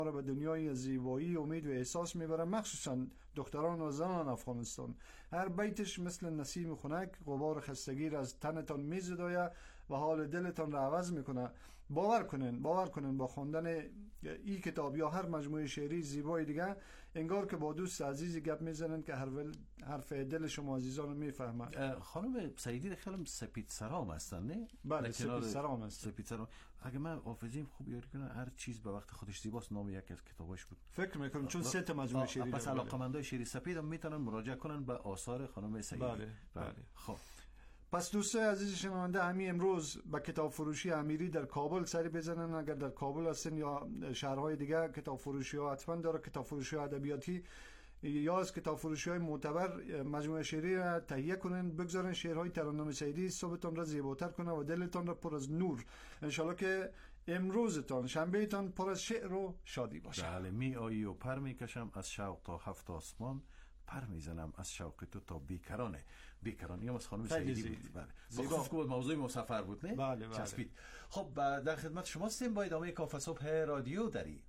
را به دنیای زیبایی امید و احساس میبره، مخصوصا دختران و زنان افغانستان. هر بیتش مثل نسیم خنک غبار خستگی را از تنتان میزداید و حال دلتان را عوض میکنه. باور کنین با خواندن این کتاب یا هر مجموعه شعری زیبای دیگه انگار که با دوست عزیزی گپ میزنن که حرف دل شما عزیزان رو میفهمه. خانم سعیدی خیلی سپید سرام هستن نه؟ بله سپید سرام هست. سپید سرام. اگه من حافظیم خوب یاری کنم هر چیز به وقت خودش زیباست. نام یکی از کتاباش بود فکر میکنم، چون سه تا مجموعه شعری پس علاقه‌مندای شعر سپید هم میتونن مراجعه کنن به آثار خانم سعیدی. بله. خب پس دوستای عزیز شنونده، همین امروز به کتاب فروشی امیری در کابل سری بزنن. اگر در کابل هستن یا شهرهای دیگه، کتاب فروشی ها حتما داره. کتاب فروشی ادبیاتی یا از کتاب فروشی های معتبر مجموعه شعری را تهیه کنن، بگذارن شعرهای ترنم سعیدی صبحتون را زیباتر کنه و دلتون را پر از نور. انشالله که امروزتان شنبهتان پر از شعر و شادی باشه. بله، می آیی و پر میکشم از شوق تا هفت آسمان، پر میزنم از شوق تو تا بیکران یا از خانم سعیدی بود. بله خب بود موضوع ما سفر بود نه؟ بله. چسبید. خب در خدمت شما هستیم با ادامه کافه صبح رادیو دری.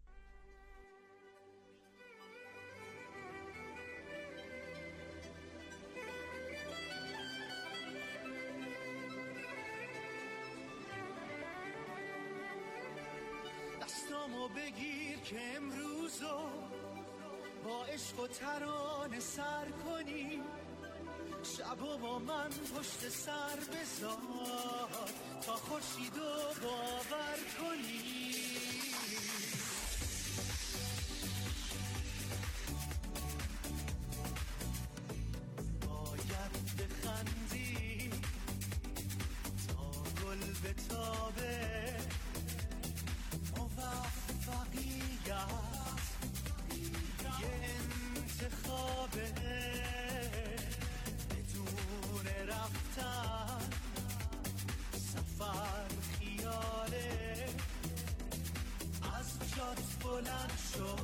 دستامو بگیر که امروزو با عشق و ترانه سر کنی، شبو با من پشت سر بذار تا خورشیدو باور کنی. باید بخندی تا گل بتابه، موفقیت یه انتخابه، بدون رفتن سفر خیاله، از جات بلند شو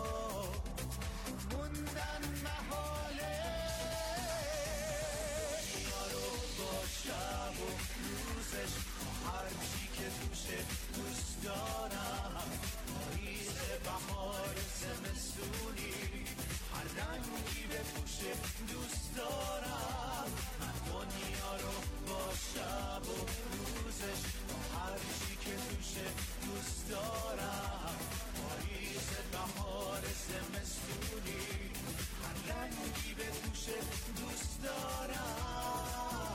موندن محاله. یارو با شب و روزش هر چی که توشه دوست دارم، پاییز بهار زمستونی هر رنگی بپوشه دوست دارم. من دنیا رو با شب و روزش هر چی که توشه دوست دارم، پاییز بهار زمستونی هر رنگی بپوشه دوست دارم.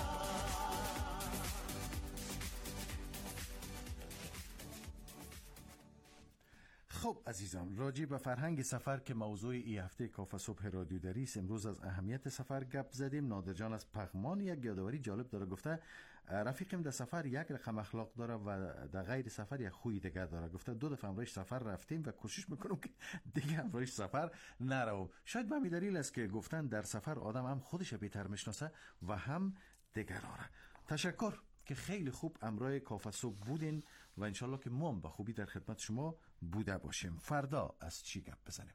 خب عزیزان، راجع به فرهنگ سفر که موضوع این هفته کافه صبح رادیو دری است، امروز از اهمیت سفر گپ زدیم. نادر جان از پغمان یک یادآوری جالب داره، گفته رفیقم در سفر یک رقم اخلاق داره و در غیر سفر یک خوی دیگه داره. گفته 2 دفعه همراهش سفر رفتیم و کوشش میکنم که دیگه همراهش سفر نرو. شاید به همین دلیل است که گفتن در سفر آدم هم خودش بهتر میشناسه و هم دیگران. تشکر که خیلی خوب امرای کافه صبح بودین و انشالله که ما هم به خوبی در خدمت شما بوده باشیم. فردا از چی گپ بزنیم؟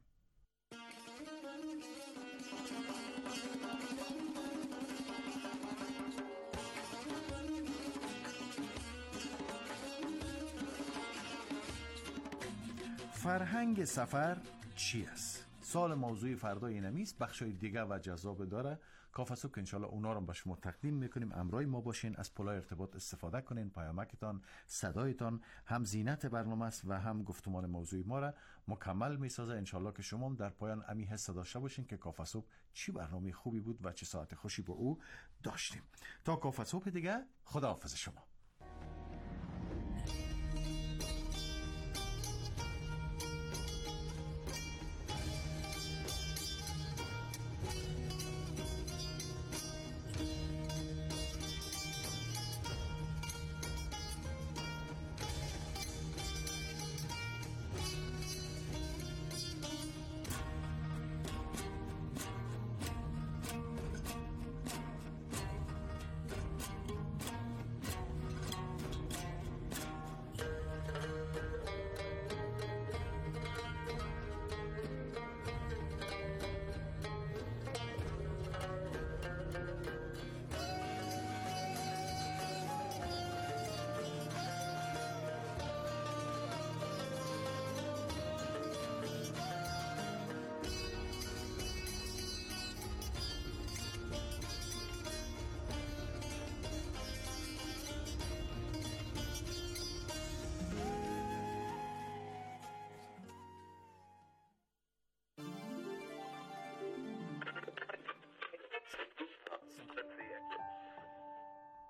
فرهنگ سفر چی است؟ سال موضوعی فردا اینمیست. بخشای دیگه و جذاب داره. کافه صبح که انشالله اونا رو به شما تقدیم میکنیم. امرای ما باشین، از پلای ارتباط استفاده کنین. پیامکتان، صدایتان هم زینت برنامه است و هم گفتمان موضوعی ما را مکمل میسازه. انشالله که شما هم در پایان امی حس داشته باشین که کافه صبح چی برنامه خوبی بود و چه ساعت خوشی با او داشتیم. تا کافه صبح دیگه، خداحافظ شما.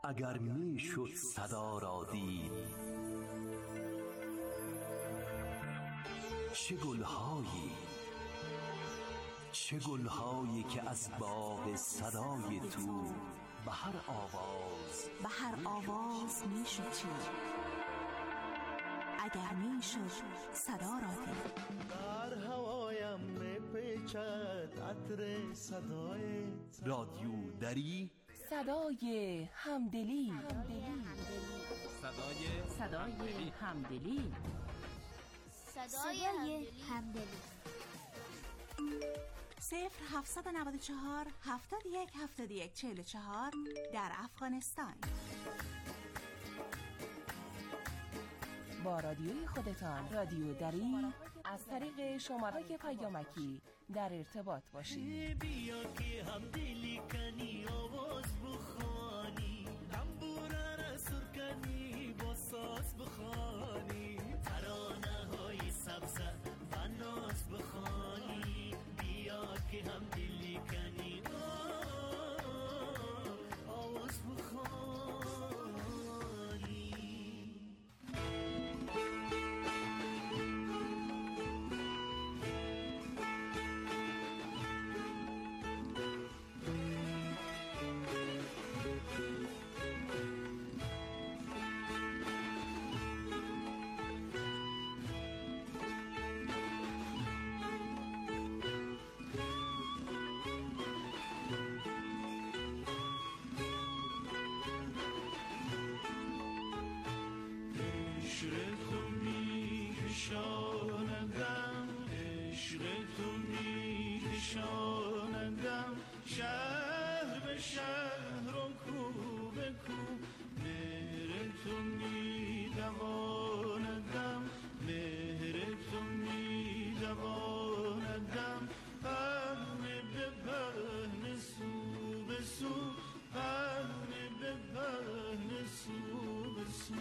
اگر می شد صدا را دید، چه گلهایی که از باغ صدای تو به هر آواز می شد چید. اگر می شد صدا را دید. در هوایم می پیچد عطر صدای رادیو دری، صدای همدلی. صدای همدلی. 0794 71 71 44 در افغانستان. با رادیوی خودتان رادیو دری از طریق شماره پیامکی در ارتباط باشید. بیا که هم دلی کنی آواز بخوانی، تنبوره را سر کنی با ساز بخوانی، ترانه های سبز و ناز بخوانی. بیا که هم دلی کنی آواز بخوانی. شهر به شهر و کو به کو، مهر تو می دواندم، مهر تو می دواندم. پهنه به پهنه سو به سو، پهنه به پهنه سو به سو.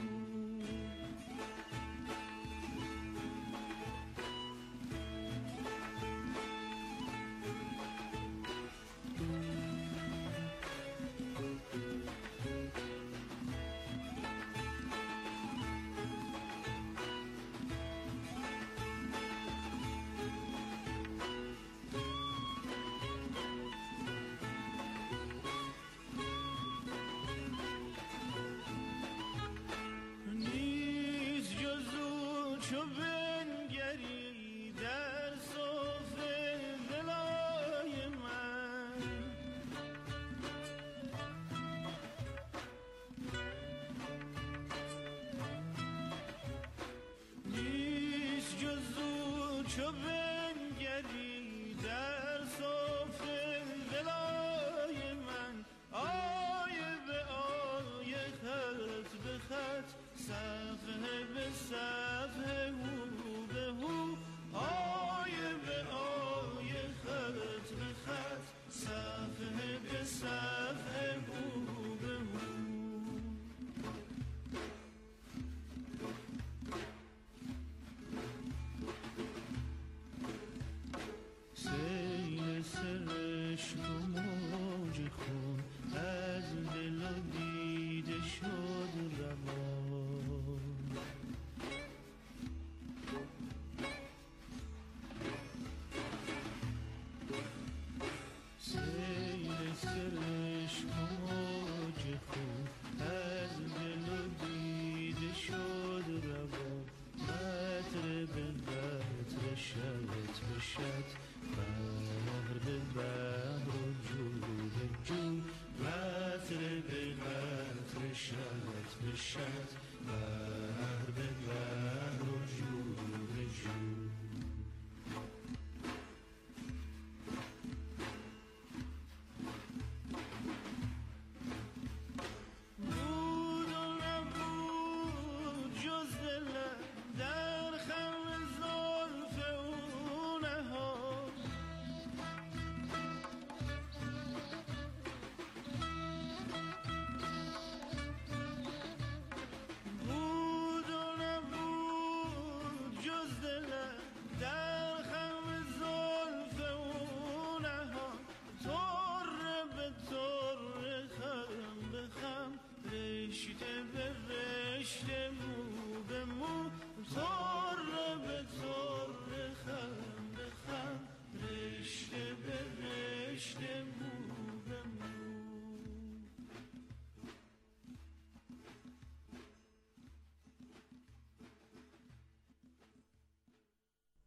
چو بنگری در صفحه دلای من، آیه به آیه خط به خط، صفحه به صفحه هو به هو، آیه به آیه خط به خط، صفحه به صفحه هو به هو. سیل سرشک و موج خون از دل و دیده شد روان، سیل سرشک و موج خون از دل و دیده شد روان. قطره به قطره شرط به شرط، بحر به بحر و جو به جو، قطره به قطره شرط به شرط، بحر به بحر و جو به جو. در خم زلف او نهاد،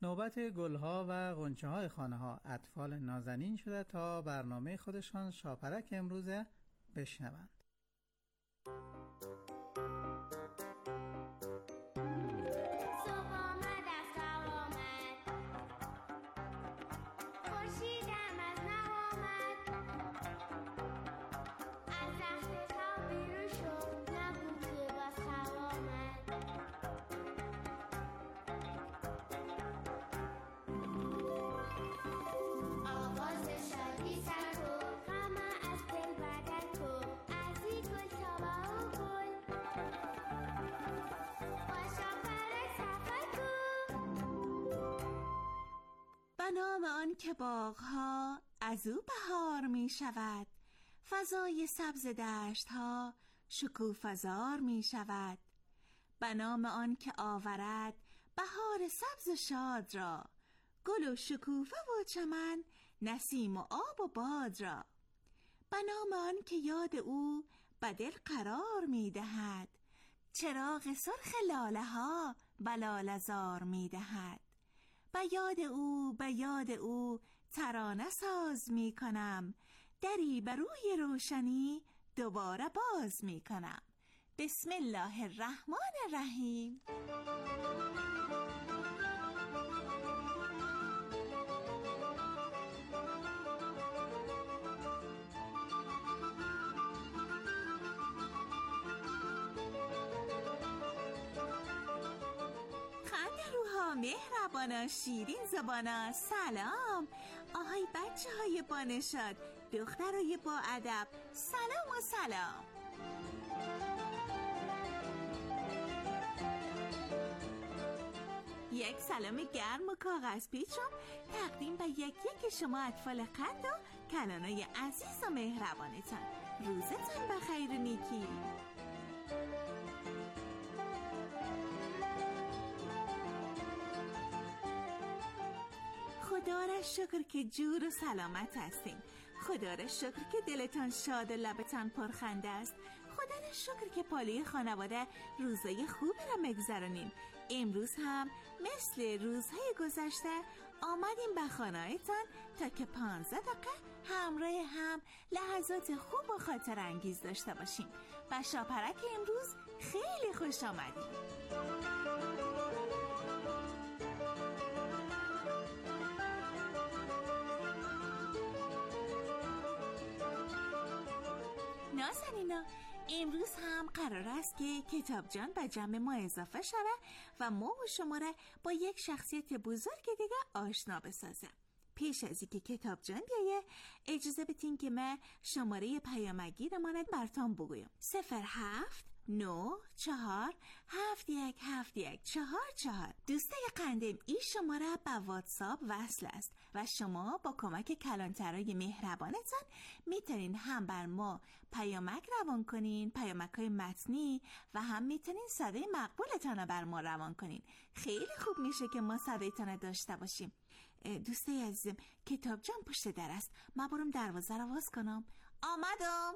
نوبت گلها و غنچه های خانه ها اطفال نازنین شده تا برنامه خودشان شاپرک امروزه بشنوند. به نام آن که باغها از او بهار می شود، فضای سبز دشت ها شکوفه‌زار می شود. به نام آن که آورد بهار سبز شاد را، گل و شکوفه و چمن، نسیم و آب و باد را. به نام آن که یاد او به دل قرار می دهد، چراغ سرخ لاله ها به لاله زار می دهد. به یاد او ترانه ساز می کنم، دری بر روی روشنی دوباره باز می کنم. بسم الله الرحمن الرحیم. مهربانا شیرین زبانا سلام. آهای بچه های بانشاد، دخترای با ادب، سلام و سلام. یک سلام گرم و کاغذ پیچم تقدیم به یک شما اطفال قد و کلانای عزیز و مهربانتان. روزتون بخیر و نیکی. خدا را شکر که جور و سلامت هستیم. خدا را شکر که دلتان شاد و لبتان پرخنده است. خدا را شکر که پالوی خانواده روزای خوبی را میگذرانیم. امروز هم مثل روزهای گذشته آمدیم به خانه‌تان تا که 15 دقیقه همراه هم لحظات خوب و خاطر انگیز داشته باشیم. و شاپرک امروز خیلی خوش آمدید. نازنینا، امروز هم قرار است که کتاب جان به جمع ما اضافه شود و ما و شما را با یک شخصیت بزرگ دیگه آشنا بسازم. پیش از اینکه کتاب جان بیایه اجازه بدین که من شماره پیامگیر ما را براتون بگویم. 079471714. دوستای قندم، این شماره به واتساپ وصل است و شما با کمک کلانترای مهربانتان میتونین هم بر ما پیامک روان کنین، پیامک‌های متنی، و هم میتونین صدای مقبولتان رو بر ما روان کنین. خیلی خوب میشه که ما صدایتان رو داشته باشیم. دوستای عزیزم، کتاب جان پشت در است. من برم دروازه رو باز کنم. آمدم.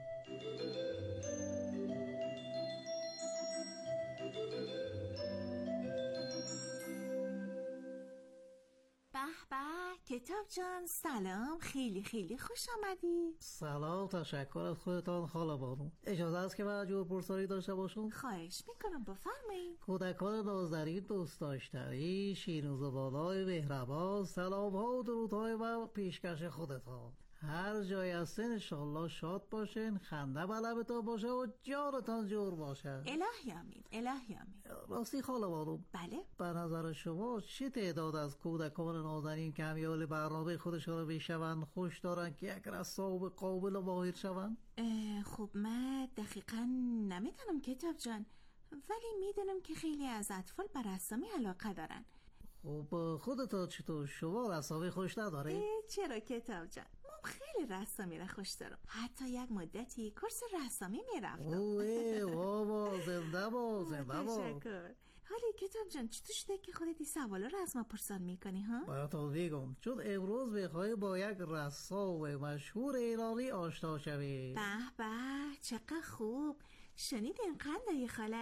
به کتاب جان سلام، خیلی خیلی خوش آمدی. سلام، تشکر از خودتان خاله بانو. اجازه است که من جور پرسانی داشته باشم؟ خواهش میکنم، بفرمایید. کودکان نازنین، دوست داشتنی، شیرین و زبانای مهربان، سلام ها و درودهای من پیشکش خودتان. هر جای هستین انشالله شاد باشین، خنده به لبتان باشه و جانتان جور باشه. الهی آمین، الهی آمین. راستی خاله بانو، بله؟ به نظر شما چه تعداد از کودکان نازنین که همیال برنامه خودشان رو بشوند خوش دارن که یک رسام قابل و ماهر شوند؟ خب من دقیقا نمیدونم کتاب جان، ولی میدونم که خیلی از اطفال به رسامی علاقه دارن. خب خودتان چطور؟ شما رسامی خوش نداره؟ چرا کتاب جان، خیلی رسامی را خوش دارم. حتی یک مدتی کورس رسامی میرفتم. اوه بابا، زنده با زنده با. تشکر. حالی کتاب جان چطور شده که خودت این سوالا رو از ما پرسان میکنی ها؟ براتون میگم، چون امروز میخوای با یک رسام مشهور ایرانی آشنا شوی. به چقدر خوب. شنیدین قندای خاله؟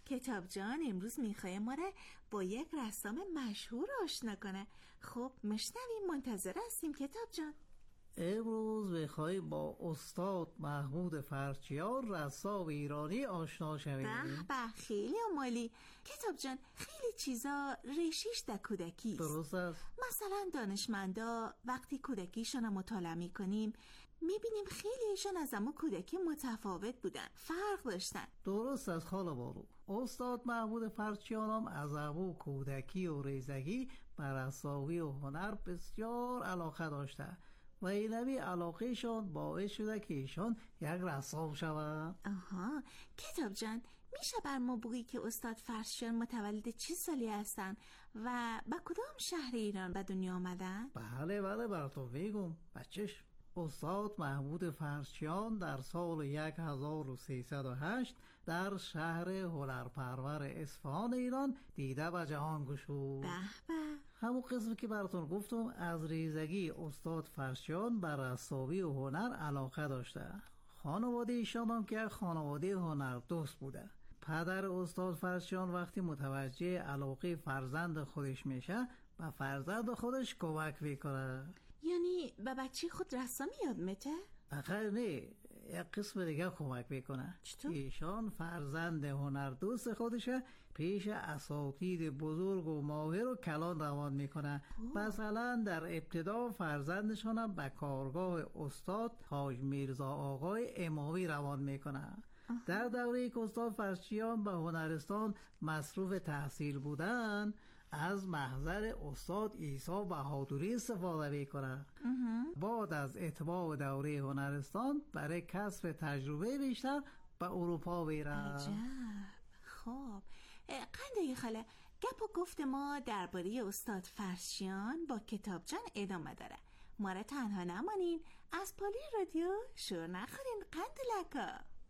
کتاب جان امروز میخواه ما را با یک رسام مشهور آشنا کنه. خب میشنویم، منتظر هستیم کتاب جان. امروز میخوای با استاد محمود فرچیان رسام ایرانی آشنا شویم. به خیلی عمالی کتاب جان. خیلی چیزا ریشیش در کودکی درست است. مثلا دانشمندا وقتی کودکیشون مطالعه میکنیم میبینیم خیلیشون از اما کودکی متفاوت بودن، فرق داشتن. درست است خاله بارو. استاد محمود فرچیان هم از امو کودکی و ریزگی بر رسامی و هنر بسیار علاقه داشته و اینمی علاقهشان باعث شده که ایشان یک رسام شوند. آها کتاب جان، میشه بر ما بگی که استاد فرچیان متولد چه سالی هستن و به کدام شهر ایران به دنیا آمدن؟ بله براتون میگم بچش. استاد محمود فرچیان در سال 1308 در شهر هنرپرور اصفهان ایران دیده و جهان گشود. به به. همون قسمی که براتون گفتم، از ریزگی استاد فرچیان بر رسامی و هنر علاقه داشته. خانواده ایشان هم که خانواده هنر دوست بوده. پدر استاد فرچیان وقتی متوجه علاقه فرزند خودش میشه و فرزند خودش کمک میکنه. یعنی به بچه خود رسامی یاد میده؟ آخر نه، یک قسم دیگه کمک میکنه. چطور؟ ایشان فرزند هنر دوست خودشه پیش اساتید بزرگ و ماهر و کلان روان میکنه. مثلا در ابتدا فرزندشان هم به کارگاه استاد حاج میرزا آقای امامی روان میکنه. در دوره که استاد فرچیان به هنرستان مصروف تحصیل بودن، از محضر استاد عیسی بهادری استفاده میکنه. بعد از اتمام دوره هنرستان برای کسب تجربه بیشتر به اروپا میره. عجب. خب قنده خاله، گپ و گفت ما درباره استاد فرچیان با کتاب جان ادامه داره. ما را تنها نمانین، از پالی رادیو شور نخورین قند لکا.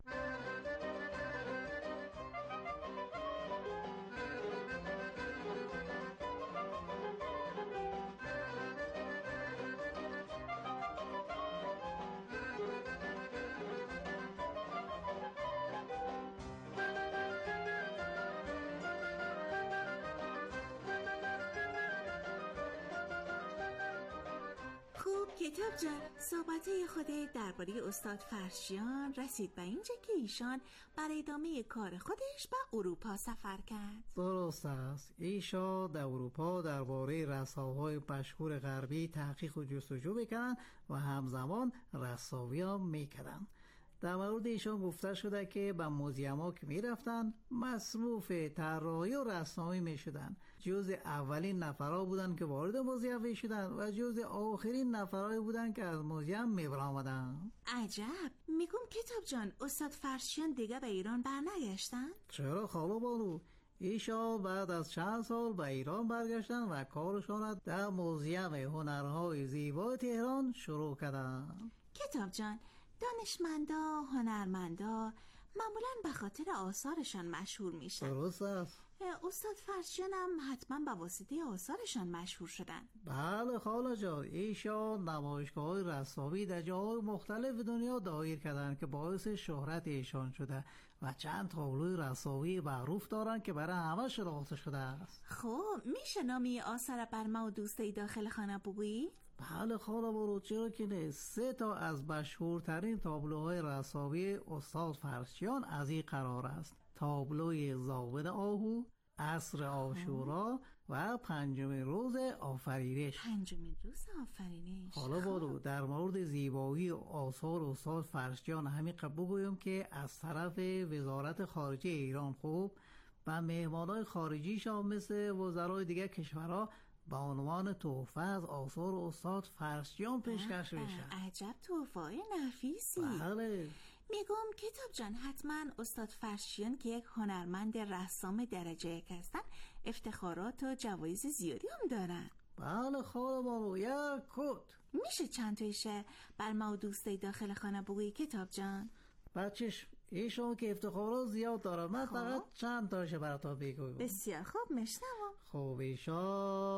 کتاب جان، صحبته خود درباره استاد فرچیان رسید به اینجا که ایشان برای ادامه کار خودش به اروپا سفر کرد. درست است. ایشان در اروپا درباره رسام‌های مشهور غربی تحقیق و جستجو میکنن و همزمان رسامی هم میکنن. در مورد ایشان گفته شده که به موزیم‌ها که میرفتن مصروف طراحی و رسامی میشدن. جز اولین نفرها بودن که وارد موزیم میشدن و جز آخرین نفرهایی بودن که از موزیم میبرآمدن. عجب. میگم کتاب جان، استاد فرچیان دیگه به ایران برنگشتن؟ چرا خاله بانو؟ ایشان بعد از چند سال به ایران برگشتن و کارشان را در موزیم هنرهای زیبای تهران شروع کردن. کتاب جان، دانشمندا، هنرمندا معمولاً به خاطر آثارشان مشهور میشن. درست است. استاد فرچیان هم حتما به واسطه آثارشان مشهور شدن. بله خاله جان، ایشان نمایشگاه‌های رسامی در جاهای مختلف دنیا دایر کردن که باعث شهرت ایشان شده و چند تابلوی رسامی معروف دارن که برای همه شناخته شده است. خب میشه نامی آثار بر ما و دوستای داخل خانه بگویی؟ بله خاله بارو، چرا که نه. 3 تا از مشهورترین تابلوهای رسامی استاد فرچیان از این قرار است: تابلوی زاون آهو، عصر عاشورا و 5مین روز آفرینش. 5مین روز آفرینش. حالا بارو در مورد زیبایی آثار استاد فرچیان همین بگویم که از طرف وزارت خارجه ایران خوب و مهمانای خارجیشان مثل وزرای دیگه کشورها با عنوان تحفه از آثار استاد فرچیان پیشکش میشه. عجب تحفه‌های نفیسی. بله. میگم کتاب جان، حتما استاد فرچیان که یک هنرمند رسام درجه 1 هستن افتخارات و جوایز زیادی هم دارن. بله خاله بانو، یک کت. میشه چند تایشه بر ما و دوستای داخل خانه بگویی کتاب جان؟ بچش، ایشون که افتخارات زیاد دارن، من فقط چند تایشه براتون بگویم. بسیار خوب، میشنوم. خب ایشان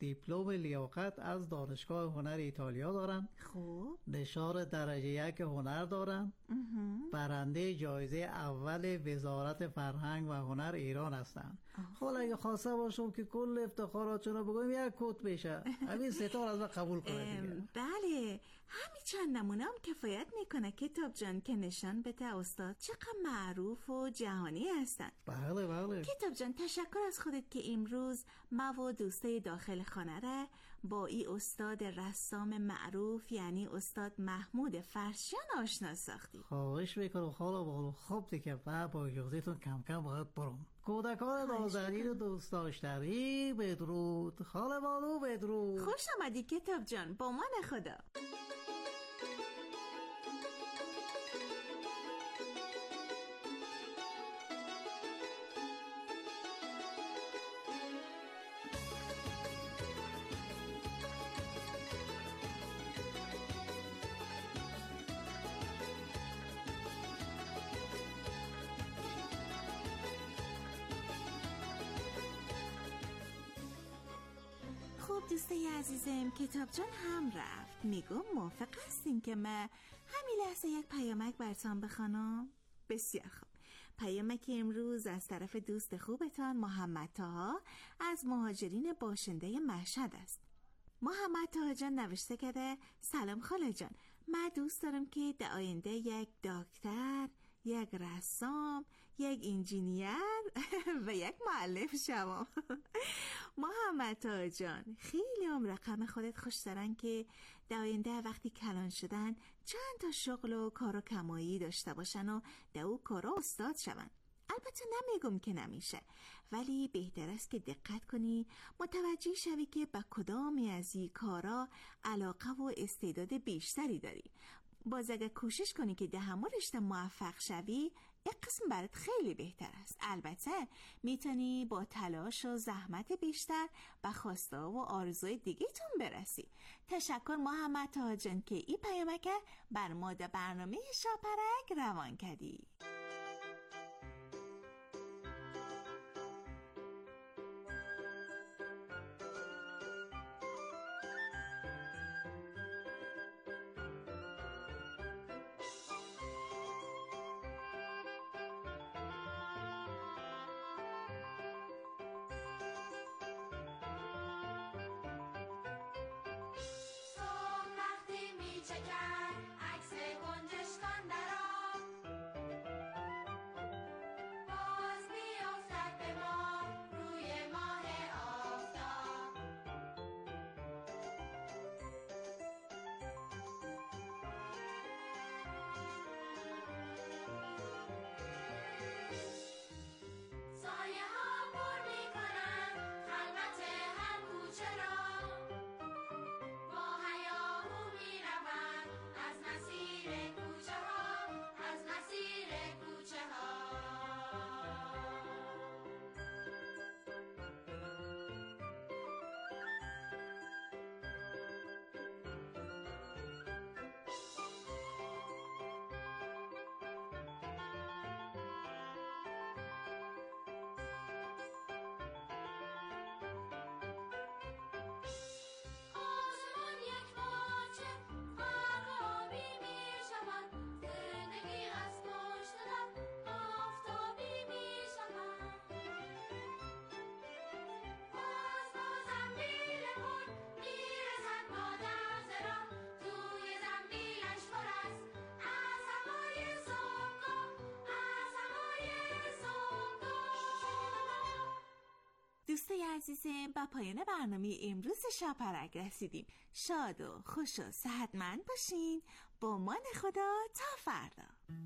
دیپلم لیاقت از دانشگاه هنر ایتالیا دارن. خوب. نشان درجه 1 هنر دارن. برنده جایزه اول وزارت فرهنگ و هنر ایران هستن. حالا اگه خواسته باشم که کل افتخاراتشون رو بگویم یک کت بشه، همین ستار از ما قبول کنه دیگه. بله، همین چند نمونه هم کفایت میکنه کتاب جان که نشان بده استاد چقدر معروف و جهانی هستن. بله بله. کتاب جان تشکر از خودت که امروز ما و دوستای داخل خانه را با این استاد رسام معروف یعنی استاد محمود فرشیان آشنا ساختی. خواهش میکنم خاله بانو. خب دیگه با اجازهتون کم کم باید برم. کودکان نازنین و دوست داشتنی بدرود. خاله بانو بدرود. خوش آمدی کتاب جان، با من خدا. خب دوستای عزیزم، کتاب جان هم رفت. میگم موافق هستین که من همین لحظه یک پیامک براتون بخوانم؟ بسیار خوب. پیامک امروز از طرف دوست خوبتان محمد طاها از مهاجرین باشنده مشهد است. محمد طاها جان نوشته کرده: سلام خاله جان، من دوست دارم که در آینده یک دکتر، یک رسام، یک انجینیر و یک مؤلف شوم. محمد طاها جان، خیلی هم رقم خودت خوش دارن که در آینده وقتی کلان شدن چند تا شغل و کار و کمایی داشته باشن و در او کارا استاد شون. البته نمیگم که نمیشه، ولی بهتر است که دقت کنی، متوجه شوی که با کدامی از این کارا علاقه و استعداد بیشتری داری. باز اگه کوشش کنی که در همه رشته موفق شوی، یک قسم برات خیلی بهتر است. البته میتونی با تلاش و زحمت بیشتر به خواسته و آرزوی دیگه‌تون برسی. تشکر محمد طاها جان که این پیامک بر ما در برنامه شاپرک روان کردی. دوستای عزیزم، با پایان برنامه امروز شاپرک رسیدیم. شاد و خوش و صحتمند باشین. با مان خدا تا فردا.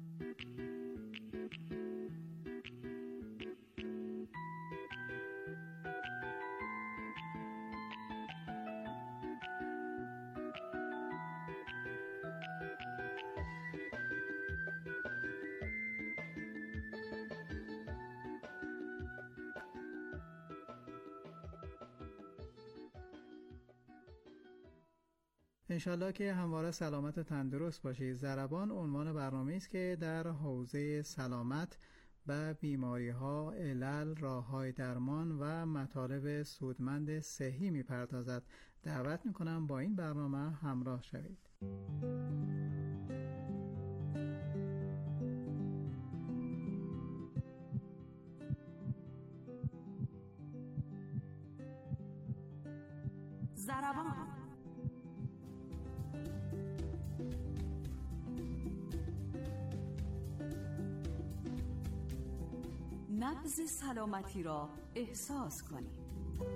انشالله که همواره سلامت و تندرست باشید. ضربان عنوان برنامه است که در حوزه سلامت به بیماری ها، علل، راه های درمان و مطالب سودمند صحی می پردازد. دعوت می کنم با این برنامه همراه شوید. ضربان نبض سلامتی را احساس کنید.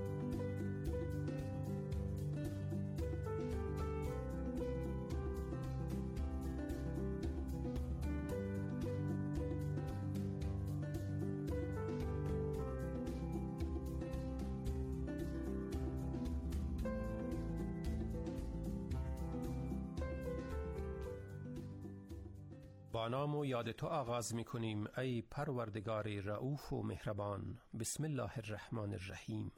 با نام و یاد تو آغاز می کنیم ای پروردگار رؤوف و مهربان. بسم الله الرحمن الرحیم.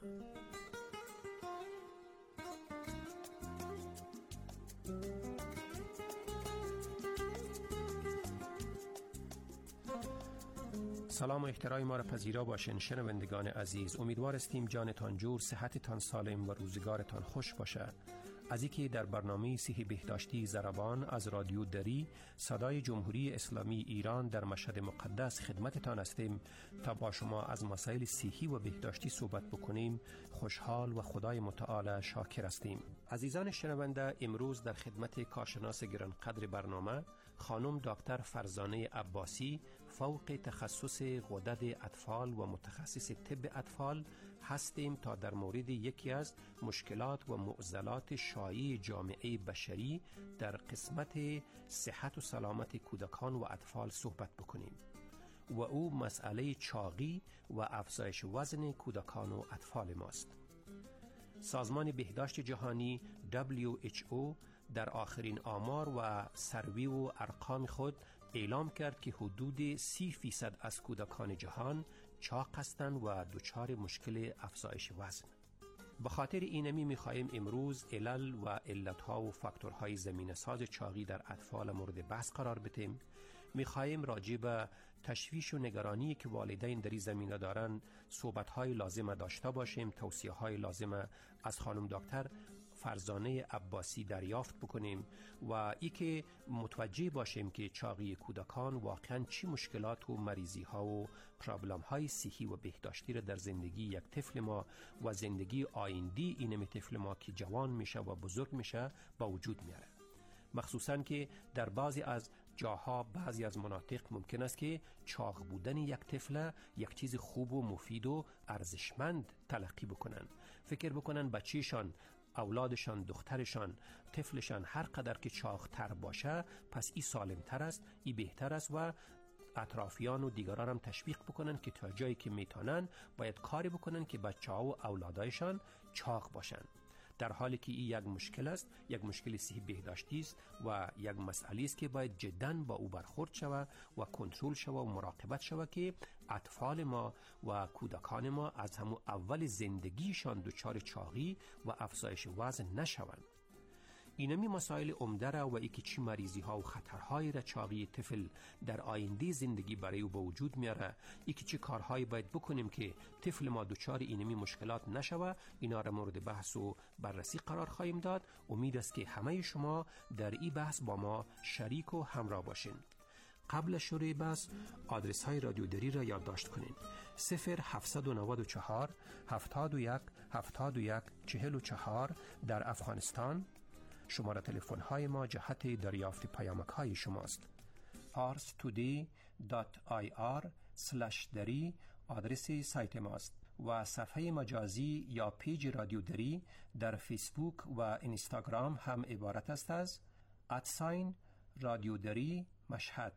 سلام و احترام ما را پذیرا باشین شنوندگان عزیز. امیدوار استیم جانتان جور، صحتتان سالم و روزگارتان خوش باشد. از اینکه در برنامه صحی بهداشتی ضربان از رادیو دری صدای جمهوری اسلامی ایران در مشهد مقدس خدمتتان هستیم تا با شما از مسائل صحی و بهداشتی صحبت بکنیم. خوشحال و خدای متعال شاکر هستیم. عزیزان شنونده، امروز در خدمت کارشناس گرانقدر برنامه خانم دکتر فرزانه عباسی، فوق تخصص غدد اطفال و متخصص طب اطفال هستیم تا در مورد یکی از مشکلات و معضلات شایع جامعه بشری در قسمت صحت و سلامت کودکان و اطفال صحبت بکنیم و او مسئله چاقی و افزایش وزن کودکان و اطفال ماست. سازمان بهداشت جهانی WHO در آخرین آمار و سروی و ارقام خود اعلام کرد که حدود 30% از کودکان جهان چاق هستند و دچار مشکل افزایش وزن. به خاطر اینمی می‌خواهیم امروز علل و علت‌ها و فاکتورهای زمینه‌ساز چاقی در اطفال مورد بحث قرار بدیم. می‌خواهیم راجع به تشویش و نگرانی که والدین در این زمینه دارند صحبت‌های لازم داشته باشیم، توصیه‌های لازم از خانم دکتر فرزانه عباسی دریافت بکنیم و ای که متوجه باشیم که چاقی کودکان واقعا چی مشکلات و مریضی ها و پرابلم های صحی و بهداشتی را در زندگی یک طفل ما و زندگی آیندی اینمی طفل ما که جوان میشه و بزرگ میشه با وجود میاره. مخصوصا که در بعضی از جاها، بعضی از مناطق ممکن است که چاق بودن یک طفل یک چیز خوب و مفید و ارزشمند تلقی بکنن. فکر بکنن بچه‌شان، اولادشان، دخترشان، طفلشان هر قدر که چاق‌تر باشه پس ای سالم‌تر است، ای بهتر است و اطرافیان و دیگران هم تشویق بکنن که تا جایی که میتونن باید کاری بکنن که بچه‌ها و اولادایشان چاق باشن. در حالی که این یک مشکل است، یک مشکل صحی بهداشتی است و یک مسئله است که باید جداً با او برخورد شود و کنترل شود و مراقبت شود که اطفال ما و کودکان ما از همون اول زندگیشان دچار چاقی و افزایش وزن نشوند. اینمی مسائل عمده را و ای که چی مریضی ها و خطرهای را چاقی طفل در آینده زندگی برای او به وجود میاره، ای که چی کارهایی باید بکنیم که طفل ما دچار اینمی مشکلات نشوه، اینا را مورد بحث و بررسی قرار خواهیم داد. امید است که همه شما در این بحث با ما شریک و همراه باشین. قبل شروع بحث آدرس های رادیو دری را یادداشت کنین: 0794 71 71 44 در افغانستان. شماره تلفن های ما جهت دریافت پیامک های شماست. parstoday.ir/dari آدرس سایت ماست و صفحه مجازی یا پیج رادیو دری در فیسبوک و اینستاگرام هم عبارت است از رادیو دری مشهد.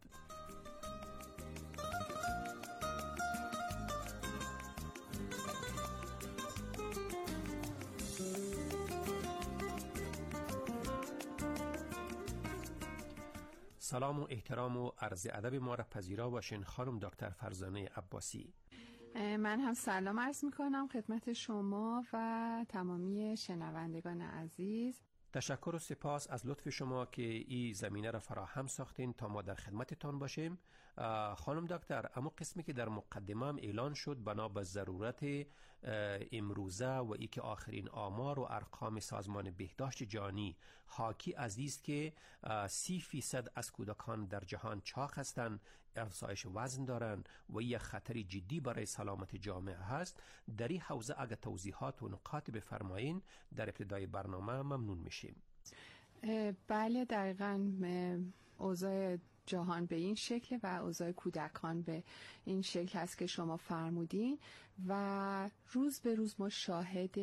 سلام و احترام و عرض ادب ما را پذیرا باشین خانم دکتر فرزانه عباسی. من هم سلام عرض میکنم خدمت شما و تمامی شنوندگان عزیز. تشکر و سپاس از لطف شما که این زمینه را فراهم ساختین تا ما در خدمتتان باشیم. خانم دکتر، اما قسمی که در مقدمه هم اعلان شد بنا به ضرورت امروزه و ای که آخرین آمار و ارقام سازمان بهداشت جهانی حاکی از است که 30% از کودکان در جهان چاق هستند، افزایش وزن دارند و یک خطری جدی برای سلامت جامعه هست. در این حوزه اگر توضیحات و نکات بفرمایین در ابتدای برنامه ممنون میشیم. بله، دقیقاً اوضاع جهان به این شکل و اوضاع کودکان به این شکل هست که شما فرمودین و روز به روز ما شاهد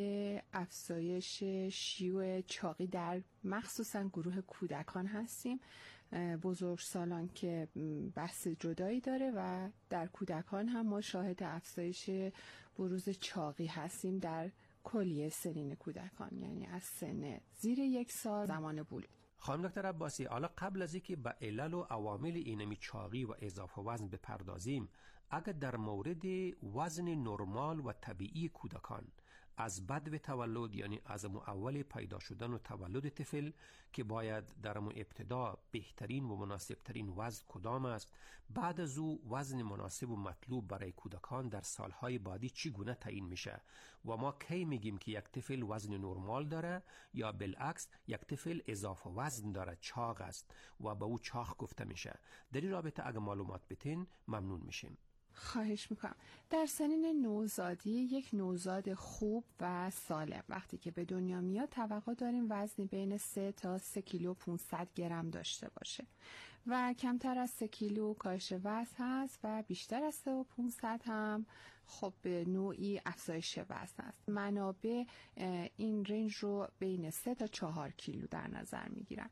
افزایش شیوع چاقی در مخصوصاً گروه کودکان هستیم. بزرگسالان که بحث جدایی داره و در کودکان هم ما شاهد افزایش بروز چاقی هستیم در کلیه سنین کودکان، یعنی از سن زیر 1 سال زمان بلوغ. خانم دکتر عباسی، حالا قبل از اینکه به علل و عوامل اینمی چاقی و اضافه وزن بپردازیم، اگر در مورد وزن نرمال و طبیعی کودکان از بدو تولد، یعنی از اول پیدا شدن و تولد طفل که باید در ابتدا بهترین و مناسبترین وزن کدام است، بعد از او وزن مناسب و مطلوب برای کودکان در سالهای بعدی چگونه تعیین میشه و ما کی میگیم که یک طفل وزن نرمال داره یا بالعکس یک طفل اضافه وزن داره، چاق است و به او چاق گفته میشه؟ در این رابطه اگه معلومات بتین ممنون میشیم. خواهش میکنم. در سنین نوزادی یک نوزاد خوب و سالم وقتی که به دنیا میاد توقع داریم وزنی بین 3 تا 3 کیلو 500 گرم داشته باشه و کمتر از 3 کیلو کاهش وزن هست و بیشتر از 3 و 500 هم خب به نوعی افزایش وزن است. منابع این رنج رو بین 3 تا 4 کیلو در نظر میگیرن.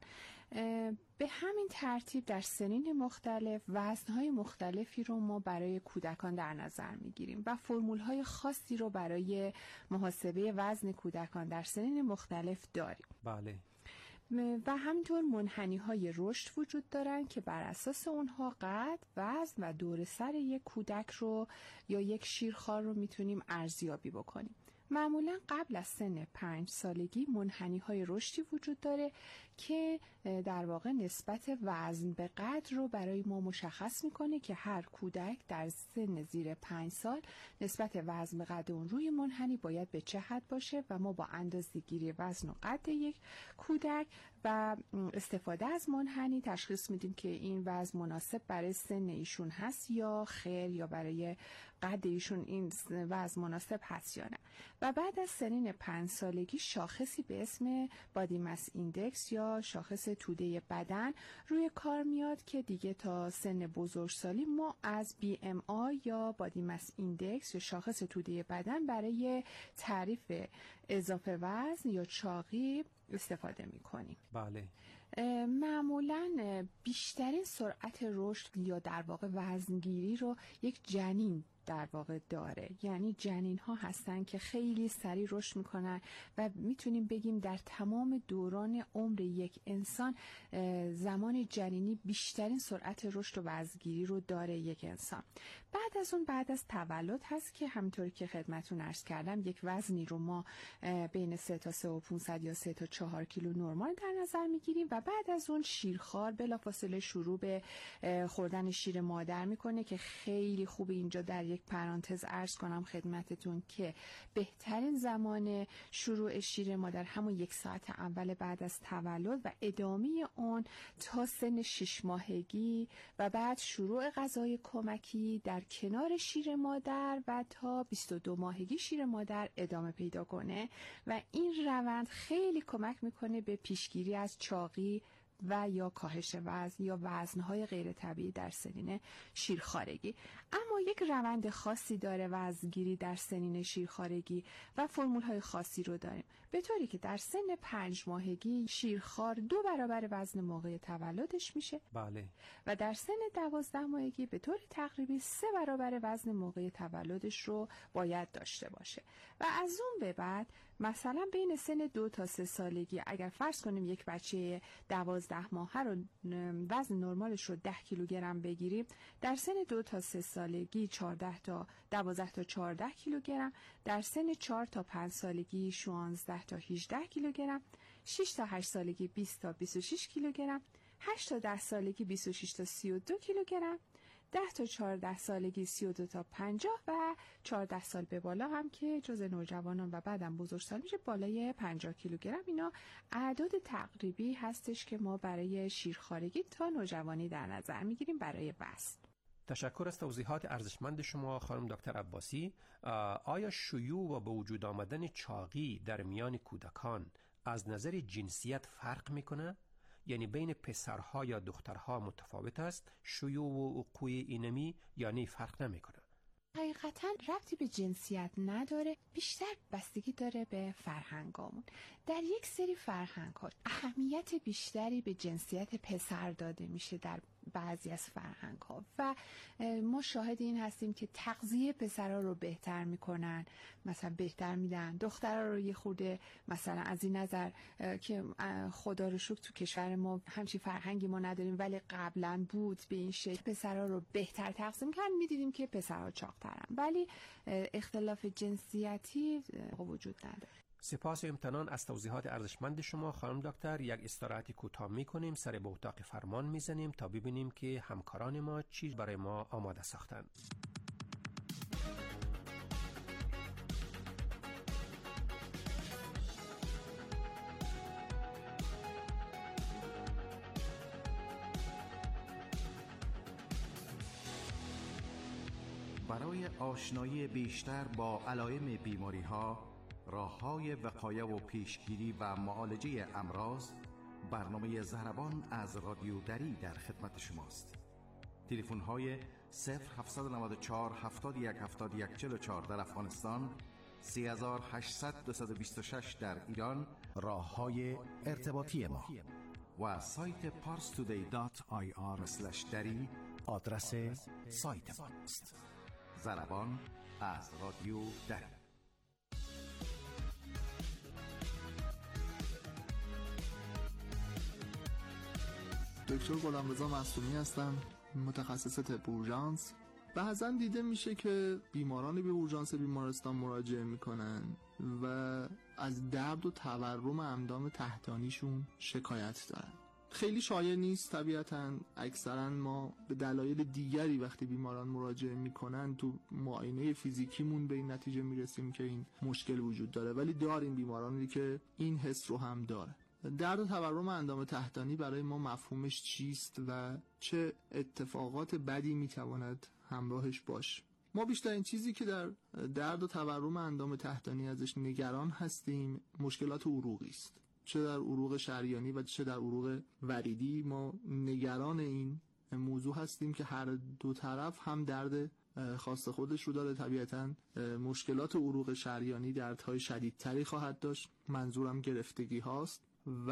به همین ترتیب در سنین مختلف وزن‌های مختلفی رو ما برای کودکان در نظر میگیریم و فرمول‌های خاصی رو برای محاسبه وزن کودکان در سنین مختلف داریم. بله. و همینطور منحنی‌های رشد وجود دارن که بر اساس اونها قد، وزن و دور سر یک کودک رو یا یک شیرخوار رو میتونیم ارزیابی بکنیم. معمولا قبل از سن 5 سالگی منحنی‌های رشدی وجود داره که در واقع نسبت وزن به قد رو برای ما مشخص میکنه که هر کودک در سن زیر 5 سال نسبت وزن به قد اون روی منحنی باید به چه حد باشه و ما با اندازه‌گیری وزن و قد یک کودک و استفاده از منحنی تشخیص میدیم که این وزن مناسب برای سن ایشون هست یا خیر، یا برای قد ایشون این وزن مناسب هست یا نه. و بعد از سنین 5 سالگی شاخصی به اسم بادی مس ایندکس یا شاخص توده بدن روی کار میاد که دیگه تا سن بزرگسالی ما از BMI یا بادی مس ایندکس یا شاخص توده بدن برای تعریف اضافه وزن یا چاقی استفاده میکنیم. بله. معمولاً بیشترین سرعت رشد یا در واقع وزنگیری رو یک جنین در واقع داره، یعنی جنین ها هستن که خیلی سریع رشد میکنن و میتونیم بگیم در تمام دوران عمر یک انسان زمان جنینی بیشترین سرعت رشد و وزنگیری رو داره یک انسان. بعد از تولد هست که همونطوری که خدمتتون عرض کردم یک وزنی رو ما بین 3 تا 3 و 500 یا 3 تا 4 کیلو نرمال در نظر میگیریم و بعد از اون شیرخوار بلافاصله شروع به خوردن شیر مادر میکنه که خیلی خوب اینجا در یک پرانتز عرض کنم خدمتتون که بهترین زمان شروع شیر مادر همون 1 ساعت اول بعد از تولد و ادامه اون تا سن 6 ماهگی و بعد شروع غذای کمکی در کنار شیر مادر و تا 22 ماهگی شیر مادر ادامه پیدا کنه و این روند خیلی کمک میکنه به پیشگیری از چاقی و یا کاهش وزن یا وزنهای غیر طبیعی در سنین شیرخوارگی. اما یک روند خاصی داره وزنگیری در سنین شیرخوارگی و فرمولهای خاصی رو داریم، به طوری که در سن 5 ماهگی شیرخوار 2 برابر وزن موقع تولدش میشه. بله. و در سن 12 ماهگی به طور تقریبی 3 برابر وزن موقع تولدش رو باید داشته باشه. و از اون به بعد مثلا بین سن 2 تا 3 سالگی اگر فرض کنیم یک بچه 12 ماهه رو وزن نرمالش رو 10 کیلوگرم بگیریم، در سن 2 تا 3 سالگی 12 تا 14 کیلوگرم، در سن 4 تا 5 سالگی 16 تا 18 کیلوگرم، 6 تا 8 سالگی 20 تا 26 کیلوگرم، 8 تا 10 سالگی 26 تا 32 کیلوگرم، 10 تا 14 سالگی 32 تا 50 و 14 سال به بالا هم که جز نوجوانان و بعدم بزرگسال میشه بالای 50 کیلوگرم. اینا اعداد تقریبی هستش که ما برای شیرخوارگی تا نوجوانی در نظر میگیریم برای وزن. تشکر از توضیحات ارزشمند شما خانم دکتر عباسی. آیا شیوع و به وجود آمدن چاقی در میان کودکان از نظر جنسیت فرق میکنه؟ یعنی بین پسرها یا دخترها متفاوت است شیوع و وقوع اینمی یا نه فرق نمیکنه؟ حقیقتا ربطی به جنسیت نداره، بیشتر بستگی داره به فرهنگامون. در یک سری فرهنگ‌ها اهمیت بیشتری به جنسیت پسر داده میشه در بعضی از فرهنگ‌ها و ما شاهد این هستیم که تغذیه پسرها رو بهتر میکنن، مثلا بهتر میدن، دخترها رو یه خورده مثلا از این نظر که خدا رو شکر تو کشور ما همچین فرهنگی ما نداریم ولی قبلا بود به این شکل پسرها رو بهتر تغذیه میکنن، میدیدیم که پسرها چاق‌ترن، ولی اختلاف جنسیتی وجود نداره. سپاس و امتنان از توضیحات ارزشمند شما خانم دکتر. یک استراحتی کوتاه میکنیم، سر به اتاق فرمان میزنیم تا ببینیم که همکاران ما چیز برای ما آماده ساختن. برای آشنایی بیشتر با علائم بیماری‌ها، راه‌های وقایه و پیشگیری و معالجه امراض، برنامه ضربان از رادیو دری در خدمت شماست. تلفن‌های 0794 71 71 44 در افغانستان، 3800 226 در ایران راه‌های ارتباطی ما و سایت parstoday.ir/dari آدرس سایت ماست. ضربان از رادیو دری. دکتر غلامرضا معصومی هستم، متخصص طب اورژانس. بعضا دیده میشه که بیمارانی به اورژانس بیمارستان مراجعه میکنن و از درد و تورم اندام تحتانیشون شکایت دارن. خیلی شایع نیست طبیعتاً، اکثرا ما به دلایل دیگری وقتی بیماران مراجعه میکنن تو معاینه فیزیکیمون به این نتیجه میرسیم که این مشکل وجود داره، ولی داریم بیمارانی که این حس رو هم داره. درد و تورم اندام تحتانی برای ما مفهومش چیست و چه اتفاقات بدی میتواند همراهش باشه؟ ما بیشترین چیزی که در درد و تورم اندام تحتانی ازش نگران هستیم مشکلات عروقی است. چه در عروق شریانی و چه در عروق وریدی ما نگران این موضوع هستیم که هر دو طرف هم درد خاص خودش رو داره. طبیعتاً مشکلات عروق شریانی دردهای شدیدتری خواهد داشت، منظورم گرفتگی هاست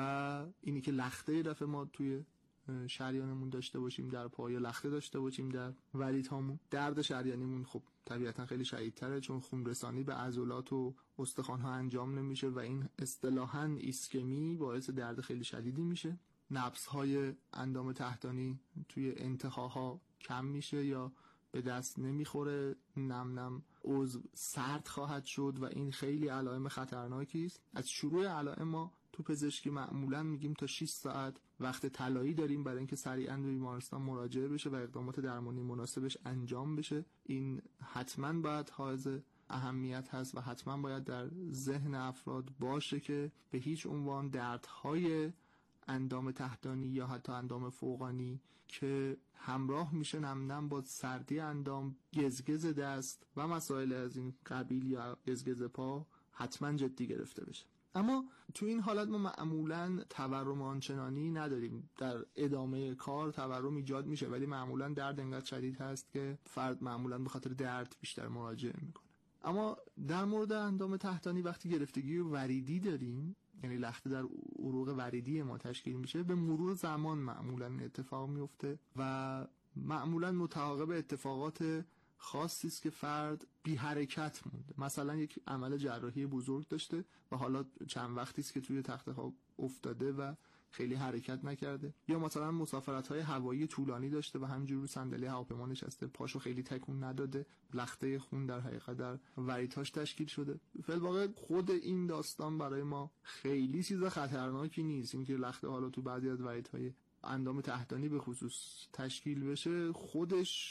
و اینی که لخته دفعه ما توی شریانمون داشته باشیم، در پای لخته داشته باشیم، در وریدهامون. درد شریانیمون خب طبیعتا خیلی شدیدتره چون خون رسانی به عضلات و استخوان‌ها انجام نمیشه و این اصطلاحاً ایسکمی باعث درد خیلی شدیدی میشه. نبض‌های اندام تحتانی توی انتهاها کم میشه یا به دست نمیخوره، نم عضو سرد خواهد شد و این خیلی علائم خطرناکی است. از شروع علائم ما تو پزشکی معمولا میگیم تا 6 ساعت وقت طلایی داریم برای اینکه سریعاً به بیمارستان مراجعه بشه و اقدامات درمانی مناسبش انجام بشه. این حتما باید حائز اهمیت هست و حتما باید در ذهن افراد باشه که به هیچ عنوان دردهای اندام تحتانی یا حتی اندام فوقانی که همراه میشه نم با سردی اندام، گزگز دست و مسائل از این قبیل یا گزگز پا حتما جدی گرفته بشه. اما تو این حالت ما معمولاً تورم آنچنانی نداریم. در ادامه کار تورم ایجاد میشه ولی معمولاً درد انقدر شدید هست که فرد معمولاً به خاطر درد بیشتر مراجعه میکنه. اما در مورد اندام تحتانی وقتی گرفتگی وریدی داریم، یعنی لخته در عروق وریدی ما تشکیل میشه، به مرور زمان معمولاً اتفاق میفته و معمولاً متعاقب اتفاقات خاصی است که فرد بی حرکت مونده. مثلا یک عمل جراحی بزرگ داشته و حالا چند وقتی است که توی تخت خواب افتاده و خیلی حرکت نکرده، یا مثلا مسافرت‌های هوایی طولانی داشته و همینجوری رو صندلی هواپیما نشسته، پاشو خیلی تکون نداده، لخته خون در حقیقت در وریدهاش تشکیل شده. فی‌الواقع خود این داستان برای ما خیلی چیز خطرناکی نیست. اینکه لخته حالا تو بعضی از وریدهای اندام تحتانی به خصوص تشکیل بشه خودش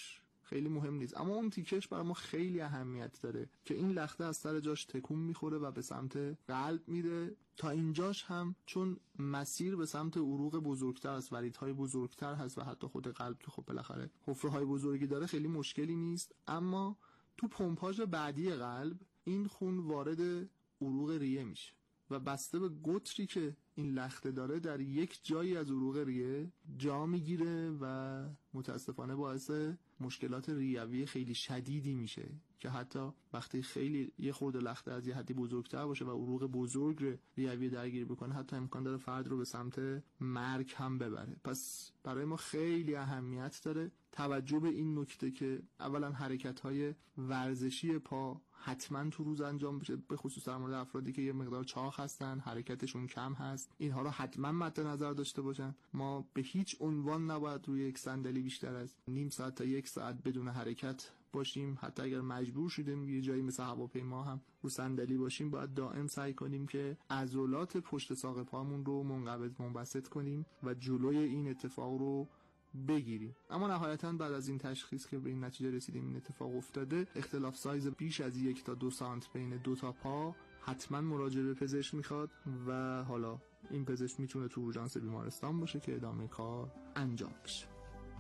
خیلی مهم نیست، اما اون تیکش برای ما خیلی اهمیت داره که این لخته از سر جاش تکون میخوره و به سمت قلب میره. تا اینجاش هم چون مسیر به سمت عروق بزرگتر است، وریدهای بزرگتر هست و حتی خود قلب که خب بالاخره حفره‌های بزرگی داره، خیلی مشکلی نیست. اما تو پمپاژ بعدی قلب این خون وارد عروق ریه میشه و بسته به قطری که این لخته داره در یک جایی از عروق ریه جا میگیره و متاسفانه باعث مشکلات ریوی خیلی شدیدی میشه که حتی وقتی خیلی یه خورده لخته از یه حدی بزرگتر باشه و عروق بزرگ ریوی درگیر بکنه، حتی امکان داره فرد رو به سمت مرگ هم ببره. پس برای ما خیلی اهمیت داره توجه به این نکته که اولا حرکت‌های ورزشی پا حتما تو روز انجام بشه، به خصوص در مورد افرادی که یه مقدار چاق هستن، حرکتشون کم هست، اینها رو حتما مد نظر داشته باشن. ما به هیچ عنوان نباید روی یک صندلی بیشتر از نیم ساعت تا یک ساعت بدون حرکت باشیم. حتی اگر مجبور شدیم یه جایی مثل هواپیما هم رو صندلی باشیم، باید دائم سعی کنیم که عضلات پشت ساق پامون رو منقبض منبسط کنیم و جلوی این اتفاق رو بگیریم. اما نهایتاً بعد از این تشخیص که به این نتیجه رسیدیم این اتفاق افتاده، اختلاف سایز بیش از 1 تا 2 سانت بین 2 تا پا حتما مراجعه به پزشک میخواد و حالا این پزشک میتونه تو اورژانس بیمارستان باشه که ادامه کار انجام بشه.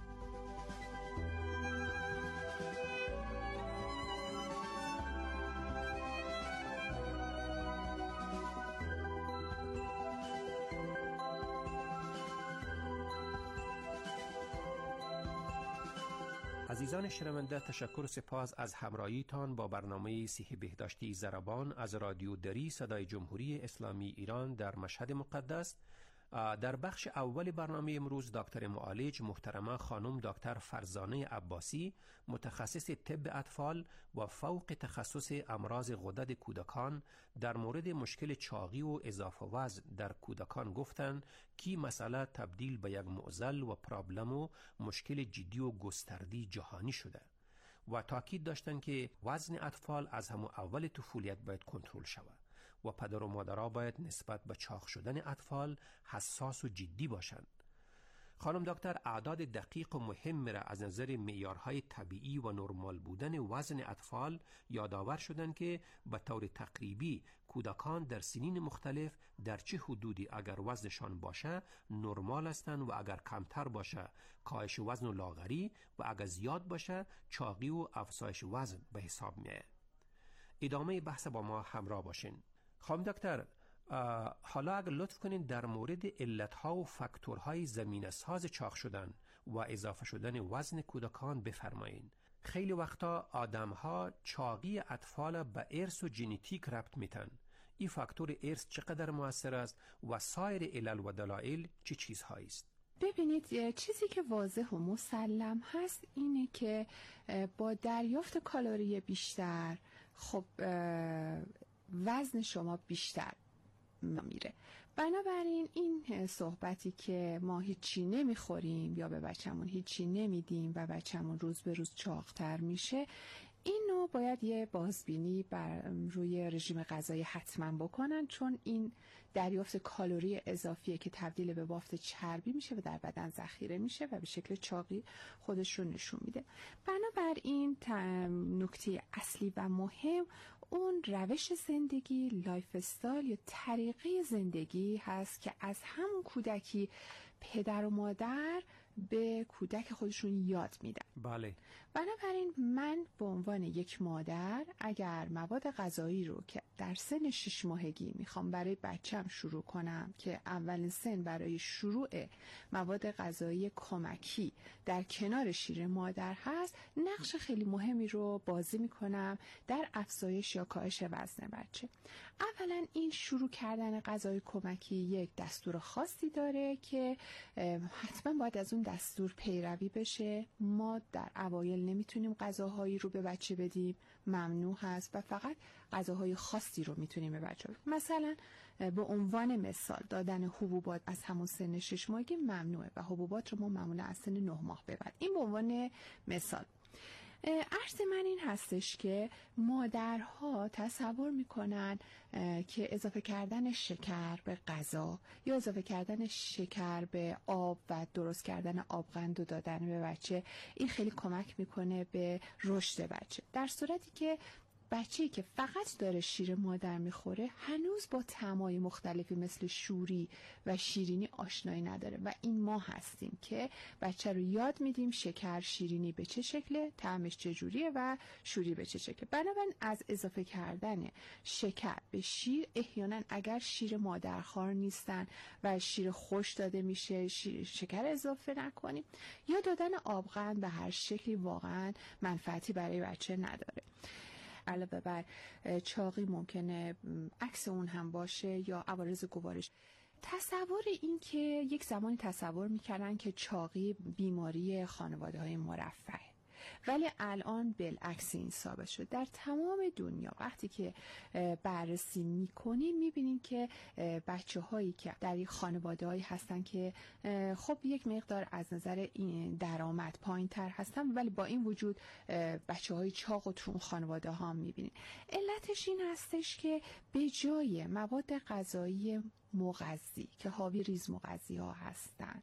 عزیزان شنونده، تشکر و سپاس از همراهیتان با برنامه صحی بهداشتی ضربان از رادیو دری صدای جمهوری اسلامی ایران در مشهد مقدس. در بخش اول برنامه امروز دکتر معالج محترمه خانم دکتر فرزانه عباسی، متخصص طب اطفال و فوق تخصص امراض غدد کودکان، در مورد مشکل چاقی و اضافه وزن در کودکان گفتند که مسئله تبدیل به یک معضل و پرابلم و مشکل جدی و گستردی جهانی شده و تاکید داشتند که وزن اطفال از همون اول طفولیت باید کنترل شود و پدر و مادرها باید نسبت به چاق شدن اطفال حساس و جدی باشند. خانم دکتر اعداد دقیق و مهم را از نظر معیارهای طبیعی و نرمال بودن وزن اطفال یادآور شدند که به طور تقریبی کودکان در سنین مختلف در چه حدودی اگر وزنشان باشه نرمال هستند و اگر کمتر باشه کاهش وزن و لاغری و اگر زیاد باشه چاقی و افزایش وزن به حساب میاد. ادامه بحث با ما همراه باشین. خانم دکتر، حالا اگر لطف کنین در مورد علتها و فاکتورهای زمینه ساز چاق شدن و اضافه شدن وزن کودکان بفرمایین. خیلی وقتا آدمها چاقی اطفال به ارث و ژنتیک ربط میتن. این فاکتور ارث چقدر مؤثر است و سایر علل و دلایل چه چیزهایی است؟ ببینید، چیزی که واضح و مسلم هست اینه که با دریافت کالری بیشتر خب وزن شما بیشتر میره. بنابراین این صحبتی که ما هیچی نمیخوریم یا به بچه‌مون هیچی نمیدیم و بچه‌مون روز به روز چاق‌تر میشه، اینو باید یه بازبینی بر روی رژیم غذایی حتما بکنن، چون این دریافت کالری اضافیه که تبدیل به بافت چربی میشه و در بدن ذخیره میشه و به شکل چاقی خودش رو نشون میده. بنابراین نکته اصلی و مهم اون روش زندگی، لایف استایل یا طریقه زندگی هست که از همون کودکی پدر و مادر به کودک خودشون یاد میدن. بله. بنابراین من به عنوان یک مادر اگر مواد غذایی رو که در سن 6 ماهگی میخوام برای بچم شروع کنم که اولین سن برای شروع مواد غذایی کمکی در کنار شیر مادر هست، نقش خیلی مهمی رو بازی میکنم در افزایش یا کاهش وزن بچه. اولا این شروع کردن غذای کمکی یک دستور خاصی داره که حتما باید از اون دستور پیروی بشه. ما در اوایل نمیتونیم غذاهایی رو به بچه بدیم، ممنوع هست، و فقط غذاهای خاصی رو میتونیم به بچه بدیم. مثلا به عنوان مثال دادن حبوبات از همون سن 6 ماهگی ممنوعه و حبوبات رو ما معمولا از سن 9 ماه به بعد. این به عنوان مثال. عرض من این هستش که مادرها تصور میکنن که اضافه کردن شکر به غذا یا اضافه کردن شکر به آب و درست کردن آبغند و دادن به بچه این خیلی کمک میکنه به رشد بچه، در صورتی که بچه‌ای که فقط داره شیر مادر میخوره هنوز با طعم‌های مختلفی مثل شوری و شیرینی آشنایی نداره و این ما هستیم که بچه رو یاد میدیم شکر شیرینی به چه شکله، طعمش چجوریه و شوری به چه شکله. بنابراین از اضافه کردن شکر به شیر احیانا اگر شیر مادرخوار نیستن و شیر خوش داده میشه شکر اضافه نکنیم یا دادن آبغند به هر شکلی واقعا منفعتی برای بچه نداره. علاوه بر چاقی ممکنه عکس اون هم باشه یا عوارض گوارش. تصور این که یک زمانی تصور میکردن که چاقی بیماری خانواده‌های مرفه، ولی الان بالعکس این ثابت شد. در تمام دنیا وقتی که بررسی میکنین میبینین که بچه هایی که در این خانواده هایی هستن که خب یک مقدار از نظر این درآمد پایین تر هستن، ولی با این وجود بچه های چاق و تو اون خانواده ها میبینین. علتش این هستش که به جای مواد غذایی مغذی که حاوی ریز مغذی ها هستن،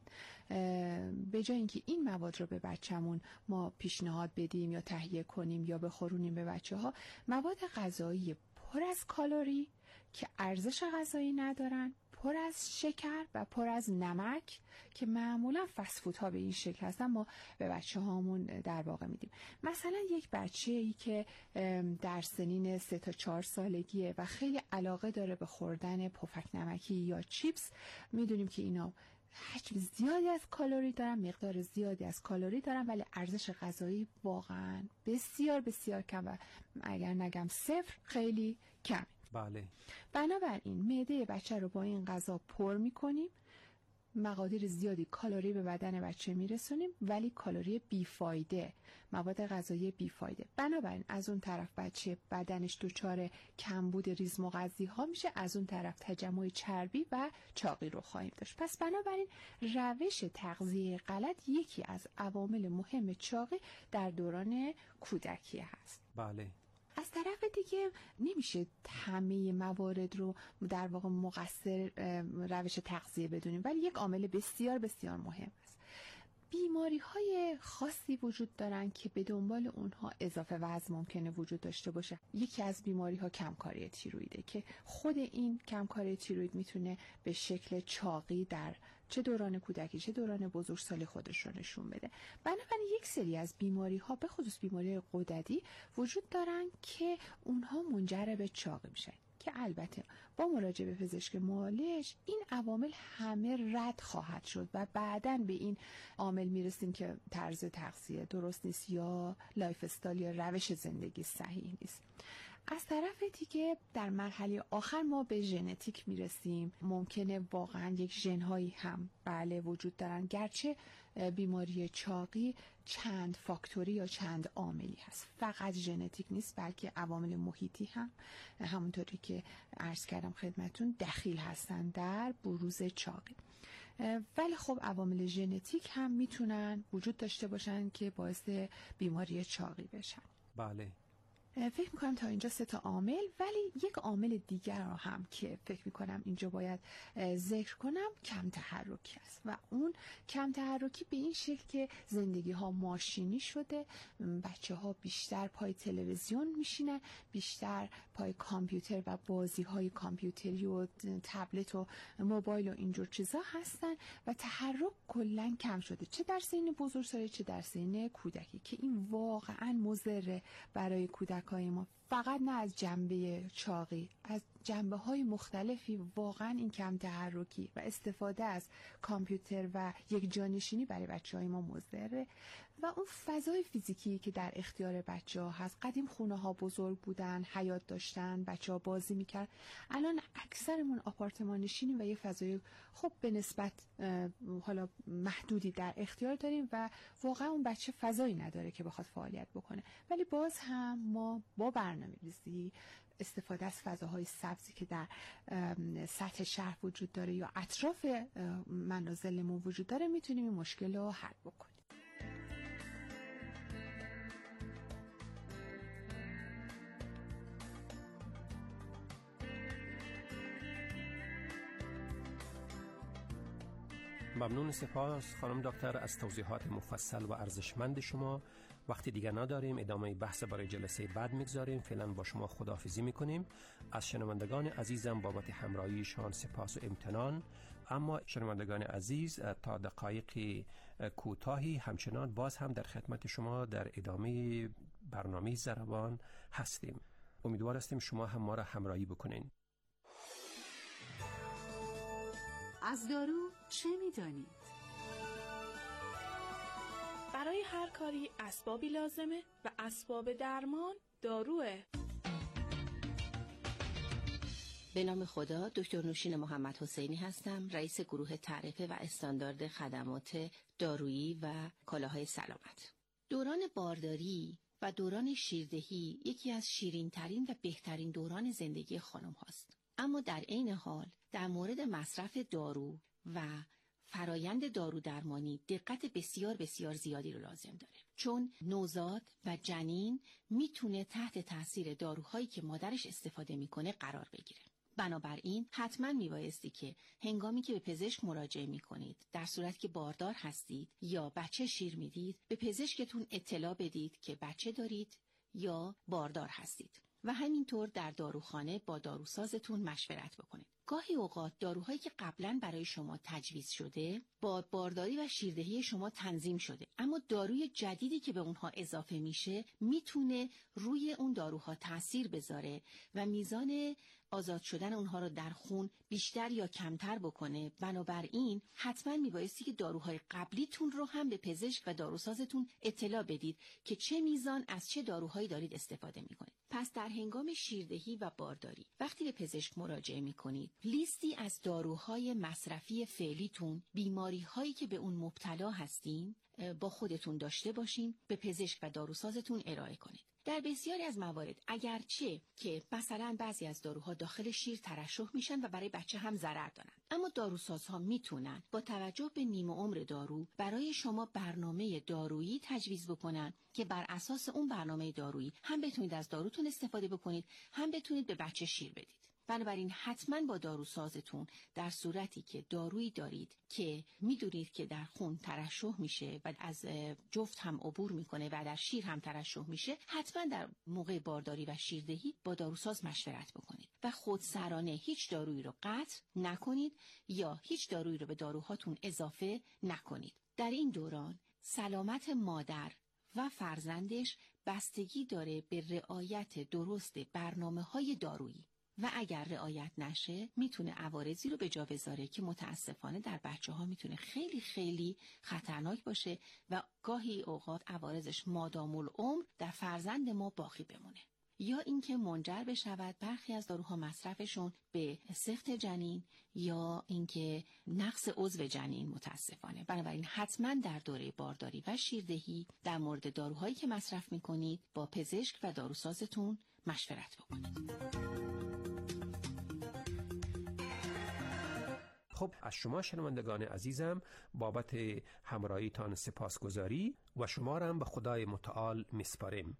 به جای اینکه این مواد رو به بچه‌مون ما پیشنهاد بدیم یا تهیه کنیم یا بخورونیم به بچه ها، مواد غذایی پر از کالری که ارزش غذایی ندارن، پر از شکر و پر از نمک که معمولا فست فود ها به این شکل هستن، ما به بچه هامون در واقع میدیم. مثلا یک بچه‌ای که در سنین 3 تا 4 سالگیه و خیلی علاقه داره به خوردن پفک نمکی یا چیپس، میدونیم که اینا حجم زیادی از کالری دارن، مقدار زیادی از کالری دارن، ولی ارزش غذایی واقعا بسیار بسیار کم و اگر نگم صفر خیلی کم. بله. بنابراین معده بچه رو با این غذا پر میکنیم، مقادیر زیادی کالری به بدن بچه میرسونیم، ولی کالری بیفایده، مواد غذایی بیفایده. بنابراین از اون طرف بچه بدنش دچار کمبود ریز مغذی ها میشه، از اون طرف تجمع چربی و چاقی رو خواهیم داشت. پس بنابراین روش تغذیه غلط یکی از عوامل مهم چاقی در دوران کودکی هست. بله. از طرف دیگه نمیشه همه موارد رو در واقع مقصر روش تغذیه بدونیم، ولی یک عامل بسیار بسیار مهم است. بیماری های خاصی وجود دارن که به دنبال اونها اضافه وزن ممکنه وجود داشته باشه. یکی از بیماری ها کمکاری تیرویده که خود این کمکاری تیروید میتونه به شکل چاقی در چه دوران کودکی چه دوران بزرگسالی خودش رو نشون بده. بنابراین یک سری از بیماری ها به خصوص بیماری غددی وجود دارن که اونها منجر به چاقی میشن که البته با مراجعه به پزشک معالج این عوامل همه رد خواهد شد و بعداً به این عامل میرسیم که طرز تغذیه درست نیست یا لایف استایل یا روش زندگی صحیح نیست. از طرف دیگه در مرحله آخر ما به ژنتیک میرسیم. ممکنه واقعا یک ژن‌هایی هم بله وجود دارن، گرچه بیماری چاقی چند فاکتوری یا چند عاملی هست، فقط ژنتیک نیست بلکه عوامل محیطی هم همونطوری که عرض کردم خدمتون دخیل هستن در بروز چاقی. ولی خب عوامل ژنتیک هم میتونن وجود داشته باشن که باعث بیماری چاقی بشن. بله. فکر میکنم تا اینجا 3 تا عامل، ولی یک عامل دیگر رو هم که فکر میکنم اینجا باید ذکر کنم کم تحرکی است و اون کم تحرکی به این شکل که زندگی ها ماشینی شده، بچه ها بیشتر پای تلویزیون میشینن، بیشتر پای کامپیوتر و بازی های کامپیوتری و تبلت و موبایل و اینجور چیزا هستن و تحرک کلا کم شده، چه در سن بزرگسالی چه در سن کودکی، که این واقعا مضر برای کودک ما. فقط نه از جنبه چاقی، از جنبه های مختلفی واقعا این کم تحرکی و استفاده از کامپیوتر و یک جانشینی برای بچه های ما مضره. و اون فضای فیزیکی که در اختیار بچه ها هست، قدیم خونه ها بزرگ بودن، حیاط داشتن، بچه ها بازی میکرد، الان اکثرمون آپارتمان نشینیم و یه فضای خب به نسبت حالا محدودی در اختیار داریم و واقعا اون بچه فضایی نداره که بخواد فعالیت بکنه. ولی باز هم ما با برنامه‌ریزی، استفاده از فضاهای سبزی که در سطح شهر وجود داره یا اطراف منازلمون وجود داره میتونیم این مشکل رو حل بکنیم. ممنون، سپاس خانم دکتر از توضیحات مفصل و ارزشمند شما. وقتی دیگه نداریم، ادامه بحث برای جلسه بعد میگذاریم. فعلا با شما خداحافظی میکنیم. از شنوندگان عزیزم بابت همراهیشان سپاس و امتنان. اما شنوندگان عزیز، تا دقایق کوتاهی همچنان باز هم در خدمت شما در ادامه برنامه ضربان هستیم. امیدوار هستیم شما هم ما را همراهی بکنین. از دارو چه می‌دانید؟ برای هر کاری اسبابی لازمه و اسباب درمان داروه. به نام خدا، دکتر نوشین محمد حسینی هستم، رئیس گروه تعرفه و استاندارد خدمات دارویی و کالاهای سلامت. دوران بارداری و دوران شیردهی یکی از شیرین‌ترین و بهترین دوران زندگی خانم هاست. اما در عین حال در مورد مصرف دارو و فرایند دارو درمانی دقت بسیار بسیار زیادی رو لازم داره، چون نوزاد و جنین میتونه تحت تاثیر داروهایی که مادرش استفاده میکنه قرار بگیره. بنابراین حتما میبایستی که هنگامی که به پزشک مراجعه میکنید، در صورت که باردار هستید یا بچه شیر میدید، به پزشکتون اطلاع بدید که بچه دارید یا باردار هستید و همینطور در داروخانه با داروسازتون مشورت بکنید. گاهی اوقات داروهایی که قبلا برای شما تجویز شده با بارداری و شیردهی شما تنظیم شده، اما داروی جدیدی که به اونها اضافه میشه میتونه روی اون داروها تاثیر بذاره و میزان آزاد شدن اونها رو در خون بیشتر یا کمتر بکنه. بنابراین حتما میبایستی که داروهای قبلیتون رو هم به پزشک و داروسازتون اطلاع بدید که چه میزان از چه داروهایی دارید استفاده میکنید. پس در هنگام شیردهی و بارداری وقتی به پزشک مراجعه میکنید، لیستی از داروهای مصرفی فعلیتون، بیماری‌هایی که به اون مبتلا هستین با خودتون داشته باشین، به پزشک و داروسازتون ارائه کنید. در بسیاری از موارد اگرچه که مثلا بعضی از داروها داخل شیر ترشح میشن و برای بچه هم ضرر دارن، اما داروسازها میتونن با توجه به نیمه عمر دارو برای شما برنامه دارویی تجویز بکنن که بر اساس اون برنامه دارویی هم بتونید از داروتون استفاده بکنید، هم بتونید به بچه شیر بدید. بنابراین حتما با داروسازتون در صورتی که دارویی دارید که میدونید که در خون ترشح میشه و از جفت هم عبور میکنه و در شیر هم ترشح میشه، حتما در موقع بارداری و شیردهی با داروساز مشورت بکنید و خودسرانه هیچ دارویی رو قطع نکنید یا هیچ دارویی رو به داروهاتون اضافه نکنید. در این دوران سلامت مادر و فرزندش بستگی داره به رعایت درست برنامه‌های دارویی و اگر رعایت نشه میتونه عوارضی رو به جا بذاره که متاسفانه در بچه‌ها میتونه خیلی خیلی خطرناک باشه و گاهی اوقات عوارضش مادام العمر در فرزند ما باقی بمونه، یا اینکه منجر بشود برخی از داروها مصرفشون به سقط جنین یا اینکه نقص عضو جنین متاسفانه. بنابراین حتما در دوره بارداری و شیردهی در مورد داروهایی که مصرف میکنید با پزشک و داروسازتون مشورت بکنید. خب، از شما شنوندگان عزیزم بابت همراهیتان سپاسگزاری و شما را هم به خدای متعال میسپاریم.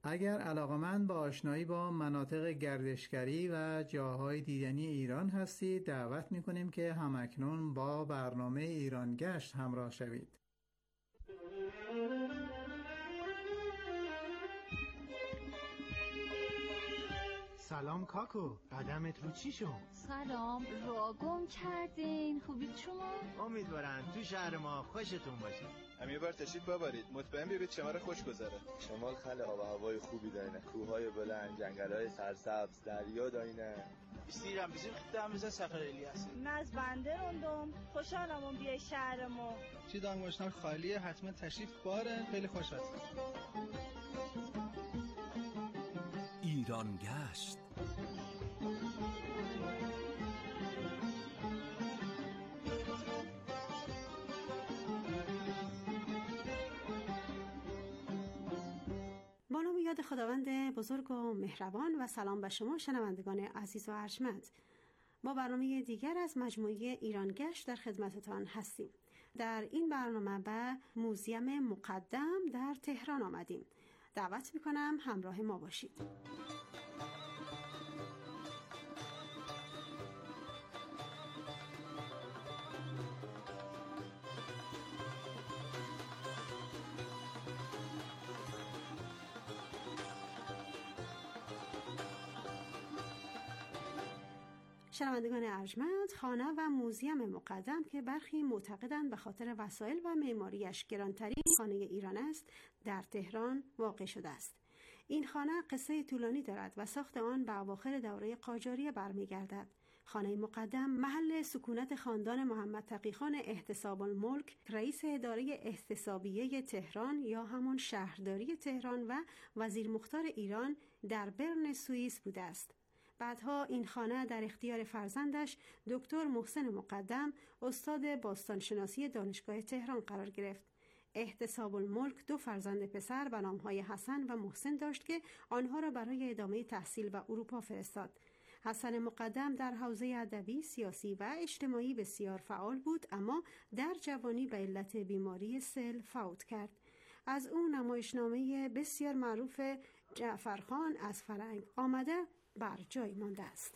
اگر علاقمند به آشنایی با مناطق گردشگری و جاهای دیدنی ایران هستید، دعوت می‌کنیم که همکنون با برنامه ایران گشت همراه شوید. سلام کاکو، قدمت رو چی شد؟ سلام، راه گم کردین. خوبید شما؟ امیدوارم تو شهر ما خوشتون باشه. هم یه بار تشریف ببرید، مطمئن بیارید شمال خوش گذره. شمال خیلی آب و هوای خوبی دارینه، کوههای بلند، جنگل‌های سرسبز، دریا دارینه. استیرم bizim خدامıza سفر الیاسی. از بنده روندم، خوشحالم بیای شهر ما. چی دانگوشنار خالیه، حتما تشریف بارن، خیلی خوش هستم. ایران گشت. با نام یاد خداوند بزرگ و مهربان و سلام به شما شنوندگان عزیز و ارجمند. با برنامه دیگر از مجموعه ایران گشت در خدمتتان هستیم. در این برنامه به موزیم مقدم در تهران آمدیم. دعوت میکنم همراه ما باشید. شنوندگان ارجمند، خانه و موزیم مقدم که برخی معتقدند به خاطر وسایل و معماریش گرانترین خانه ایران است، در تهران واقع شده است. این خانه قصه طولانی دارد و ساخت آن به اواخر دوره قاجاریه برمیگردد. خانه مقدم محل سکونت خاندان محمد تقی‌خان احتساب الملک، رئیس اداره احتسابیه تهران یا همان شهرداری تهران و وزیر مختار ایران در برن سوئیس بوده است. بعدها این خانه در اختیار فرزندش دکتر محسن مقدم، استاد باستانشناسی دانشگاه تهران قرار گرفت. احتساب الملک 2 فرزند پسر به نامهای حسن و محسن داشت که آنها را برای ادامه تحصیل به اروپا فرستاد. حسن مقدم در حوزه ادبی، سیاسی و اجتماعی بسیار فعال بود، اما در جوانی به علت بیماری سل فوت کرد. از او نمایشنامه بسیار معروف جعفرخان از فرنگ آمده بر جای مانده است.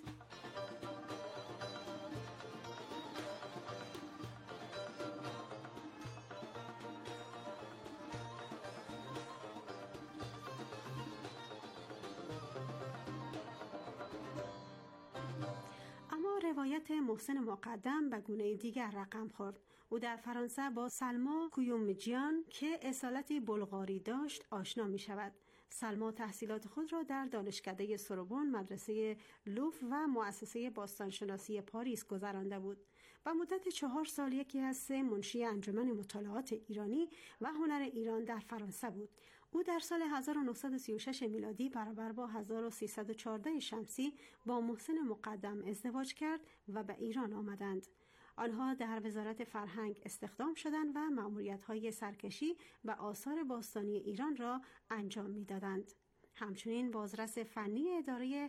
اما روایت محسن مقدم به گونه دیگر رقم خورد. او در فرانسه با سلما کویومجیان که اصالتی بلغاری داشت آشنا می شود. سلما تحصیلات خود را در دانشکده سوربن، مدرسه لوف و مؤسسه باستانشناسی پاریس گذرانده بود. و مدت 4 سال یکی از 3 منشی انجمن مطالعات ایرانی و هنر ایران در فرانسه بود. او در سال 1936 میلادی برابر با 1314 شمسی با محسن مقدم ازدواج کرد و به ایران آمدند. آنها در وزارت فرهنگ استخدام شدند و مأموریت‌های سرکشی و آثار باستانی ایران را انجام می‌دادند. همچنین بازرس فنی اداره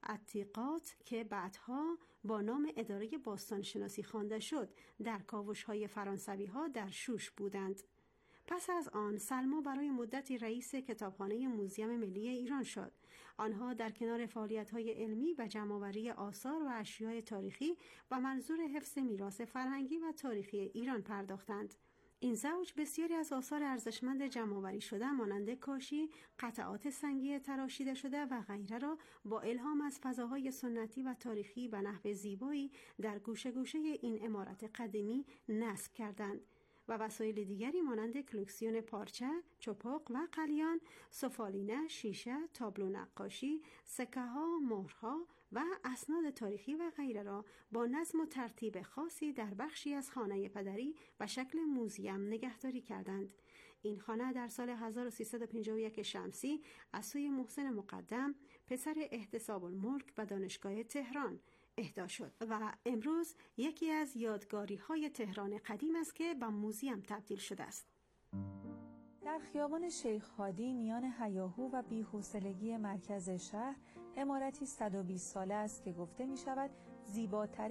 عتیقات که بعدها با نام اداره باستانشناسی خوانده شد، در کاوش‌های فرانسوی‌ها در شوش بودند. پس از آن سلما برای مدتی رئیس کتابخانه موزیم ملی ایران شد. آنها در کنار فعالیت‌های علمی به جمع‌آوری آثار و اشیاء تاریخی و منظور حفظ میراث فرهنگی و تاریخی ایران پرداختند. این زوج بسیاری از آثار ارزشمند جمع‌آوری شده مانند کاشی، قطعات سنگی تراشیده شده و غیره را با الهام از فضاهای سنتی و تاریخی به نحو زیبایی در گوشه گوشه این عمارت قدیمی نصب کردند و وسایل دیگری مانند کلکسیون پارچه، چپق و قلیان، سفالینه، شیشه، تابلو نقاشی، سکه‌ها، مهرها و اسناد تاریخی و غیره را با نظم و ترتیب خاصی در بخشی از خانه پدری و شکل موزیم نگهداری کردند. این خانه در سال 1351 شمسی از سوی محسن مقدم، پسر احتساب الملک و دانشگاه تهران اهدا شد و امروز یکی از یادگاری‌های تهران قدیم است که به موزیم تبدیل شده است. در خیابان شیخ هادی میان هیاهو و بی‌حوصلگی مرکز شهر، عمارتی 120 ساله است که گفته می‌شود زیباترین